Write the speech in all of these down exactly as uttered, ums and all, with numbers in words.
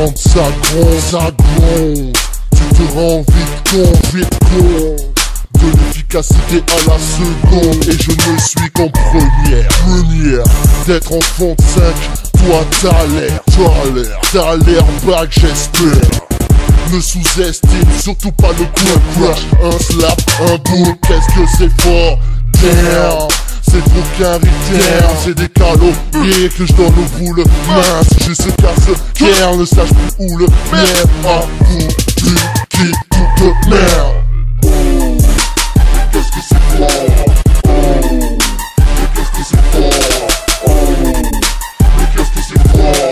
Quand ça gronde, ça gronde, tu te rends vite compte, vite compte de l'efficacité à la seconde. Et je ne suis qu'en première, première d'être en trente-cinq. Toi t'as l'air, t'as l'air, t'as l'air back j'espère. Ne sous-estime surtout pas le coup, un crash, un slap, un boom. Qu'est-ce que c'est fort, damn. C'est trop qu'un rythme, c'est des calories que je donne aux boules minces. Je se casse, guerre, ne sache plus où le merde. À vous, qui, qui, toute merde. Qu'est-ce que c'est fort, mais qu'est-ce que c'est fort, mais qu'est-ce que c'est fort.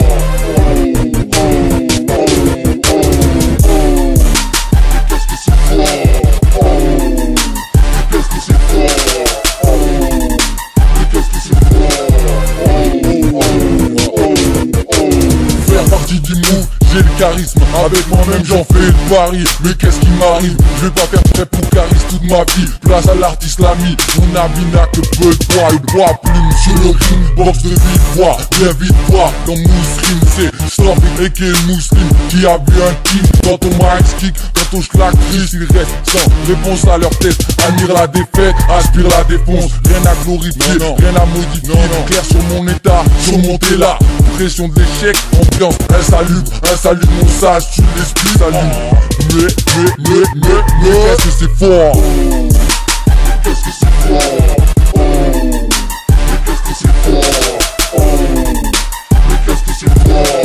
J'ai le charisme, avec moi-même j'en fais le pari. Mais qu'est-ce qui m'arrive? Je vais pas faire prêt pour charisme toute ma vie. Place à l'artiste l'ami, mon ami n'a que peu de poids. Le bois plume sur le rime, box de vite voix. Bien vite voix, dans Mousseline c'est Stomping et qui est le Mousseline qui a vu un kick. Quand on max kick, quand on claque triste, il reste sans réponse à leur test. Admire la défaite, aspire la défonce. Rien à glorifier, non, non. Rien à modifier, non, non. Clair sur mon état, surmonter là. Pression de l'échec, ambiance insalubre, insalubre mon sage, tu l'esprit salut. Mais, mais, mais, mais, mais, qu'est-ce que c'est fort? Qu'est-ce que c'est fort? Mais qu'est-ce que c'est fort? Mais qu'est-ce que c'est fort?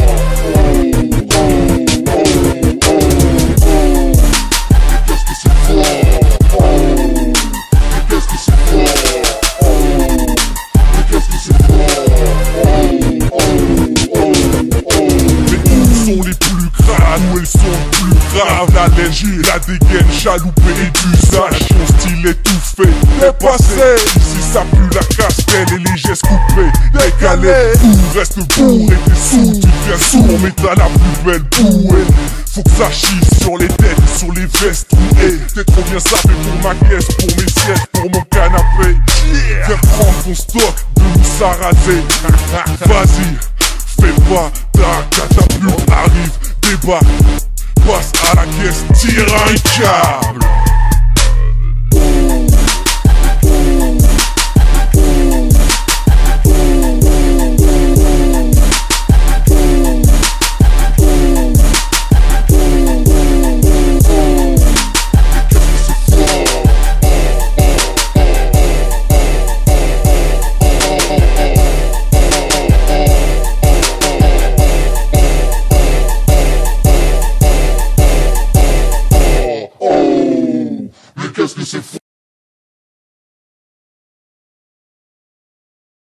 Où elles sont plus graves, la laine, la dégaine, chaloupée et d'usage. Ton style étouffé, dépassé. Ici ça pue la castelle et les gestes coupés. Décalé, tout reste bourré, t'es sous, tu deviens sourd, mais t'as la plus belle bouée. Faut que ça chie sur les têtes, sur les vestes trouées. T'es trop bien sapé pour ma caisse, pour mes sièges, pour mon canapé. Viens prendre ton stock de mousse à raser. Vas-y, fais pas ta catapulte, arrive, débarque, passe à la caisse, tire un câble.